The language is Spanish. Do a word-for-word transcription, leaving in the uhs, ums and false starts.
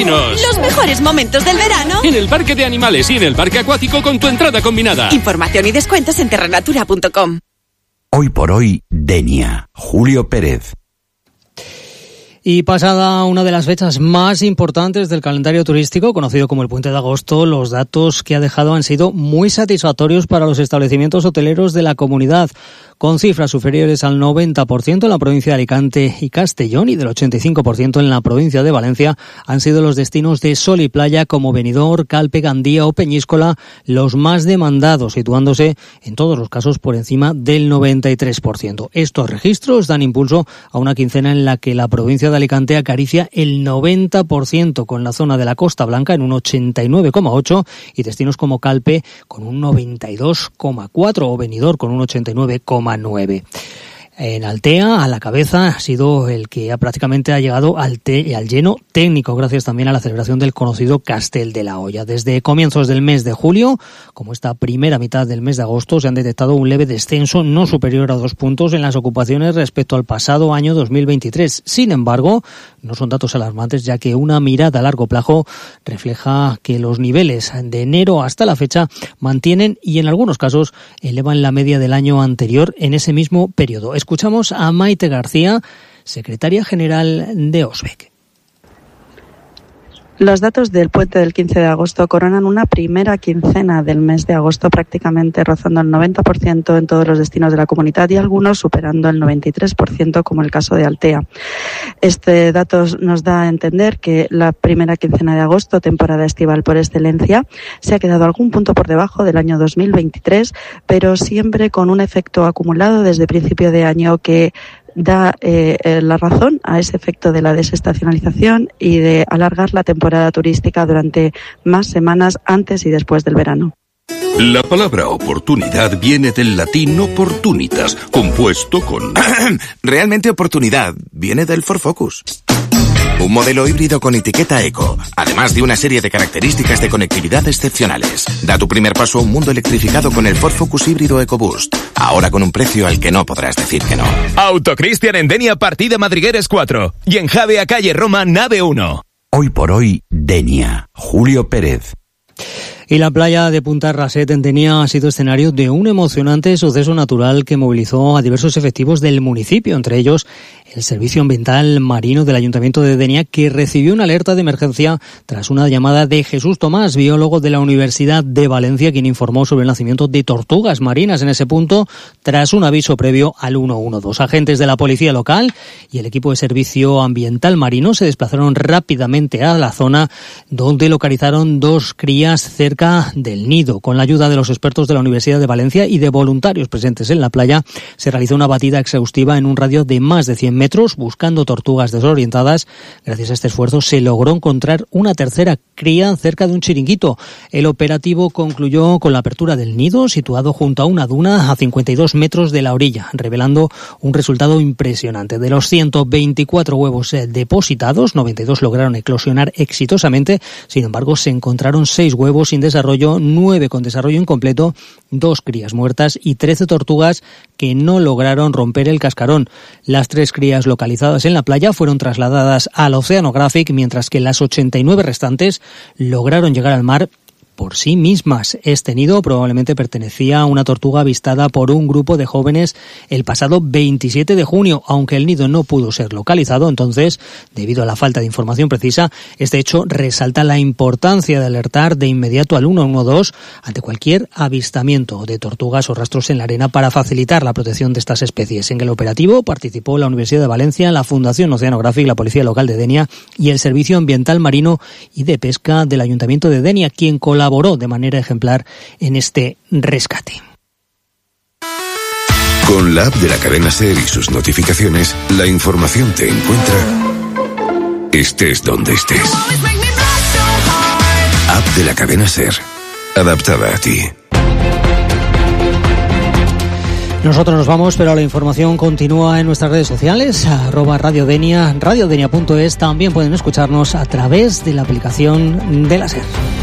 pingüinos. Los mejores momentos del verano en el parque de animales y en el parque acuático con tu entrada combinada. Información y descuentos en terranatura punto com. Hoy por hoy, Denia. Julio Pérez. Y pasada una de las fechas más importantes del calendario turístico, conocido como el Puente de Agosto, los datos que ha dejado han sido muy satisfactorios para los establecimientos hoteleros de la comunidad, con cifras superiores al noventa por ciento en la provincia de Alicante y Castellón y del ochenta y cinco por ciento en la provincia de Valencia. Han sido los destinos de sol y playa como Benidorm, Calpe, Gandía o Peñíscola los más demandados, situándose en todos los casos por encima del noventa y tres por ciento. Estos registros dan impulso a una quincena en la que la provincia de Alicante acaricia el noventa por ciento, con la zona de la Costa Blanca en un ochenta y nueve coma ocho por ciento y destinos como Calpe con un noventa y dos coma cuatro por ciento o Benidorm con un ochenta y nueve coma nueve por ciento. En Altea, a la cabeza, ha sido el que ha prácticamente ha llegado al, te, al lleno técnico, gracias también a la celebración del conocido Castel de la Hoya. Desde comienzos del mes de julio, como esta primera mitad del mes de agosto, se han detectado un leve descenso no superior a dos puntos en las ocupaciones respecto al pasado año dos mil veintitrés. Sin embargo, no son datos alarmantes, ya que una mirada a largo plazo refleja que los niveles de enero hasta la fecha mantienen y en algunos casos elevan la media del año anterior en ese mismo periodo. Escuchamos a Maite García, secretaria general de OSBEC. Los datos del puente del quince de agosto coronan una primera quincena del mes de agosto prácticamente rozando el noventa por ciento en todos los destinos de la comunidad y algunos superando el noventa y tres por ciento como el caso de Altea. Este dato nos da a entender que la primera quincena de agosto, temporada estival por excelencia, se ha quedado algún punto por debajo del año dos mil veintitrés, pero siempre con un efecto acumulado desde principio de año que da eh, la razón a ese efecto de la desestacionalización y de alargar la temporada turística durante más semanas antes y después del verano. La palabra oportunidad viene del latín opportunitas, compuesto con... Realmente oportunidad viene del Ford Focus. Un modelo híbrido con etiqueta eco, además de una serie de características de conectividad excepcionales. Da tu primer paso a un mundo electrificado con el Ford Focus híbrido EcoBoost. Ahora con un precio al que no podrás decir que no. Autocristian en Denia, partida Madrigueres cuatro. Y en Javea, calle Roma, nave uno. Hoy por hoy, Denia. Julio Pérez. Y la playa de Punta Raset en Denia ha sido escenario de un emocionante suceso natural que movilizó a diversos efectivos del municipio, entre ellos el Servicio Ambiental Marino del Ayuntamiento de Denia, que recibió una alerta de emergencia tras una llamada de Jesús Tomás, biólogo de la Universidad de Valencia, quien informó sobre el nacimiento de tortugas marinas en ese punto tras un aviso previo al ciento doce. Agentes de la policía local y el equipo de Servicio Ambiental Marino se desplazaron rápidamente a la zona, donde localizaron dos crías cerca del nido. Con la ayuda de los expertos de la Universidad de Valencia y de voluntarios presentes en la playa, se realizó una batida exhaustiva en un radio de más de cien metros, buscando tortugas desorientadas. Gracias a este esfuerzo se logró encontrar una tercera cría cerca de un chiringuito. El operativo concluyó con la apertura del nido, situado junto a una duna a cincuenta y dos metros de la orilla, revelando un resultado impresionante. De los ciento veinticuatro huevos depositados, noventa y dos lograron eclosionar exitosamente. Sin embargo, se encontraron seis huevos sin desarrollo, nueve con desarrollo incompleto, dos crías muertas y trece tortugas que no lograron romper el cascarón. Las tres crías localizadas en la playa fueron trasladadas al Oceanographic, mientras que las ochenta y nueve restantes lograron llegar al mar por sí mismas. Este nido probablemente pertenecía a una tortuga avistada por un grupo de jóvenes el pasado veintisiete de junio, aunque el nido no pudo ser localizado. Entonces, debido a la falta de información precisa, este hecho resalta la importancia de alertar de inmediato al ciento doce ante cualquier avistamiento de tortugas o rastros en la arena para facilitar la protección de estas especies. En el operativo participó la Universidad de Valencia, la Fundación Oceanographic, la Policía Local de Denia y el Servicio Ambiental Marino y de Pesca del Ayuntamiento de Denia, quien colaboró colaboró de manera ejemplar en este rescate. Con la app de la cadena SER y sus notificaciones, la información te encuentra estés donde estés. App de la cadena SER, adaptada a ti. Nosotros nos vamos, pero la información continúa en nuestras redes sociales, arroba Radio Denia, radiodenia punto es. También pueden escucharnos a través de la aplicación de la SER.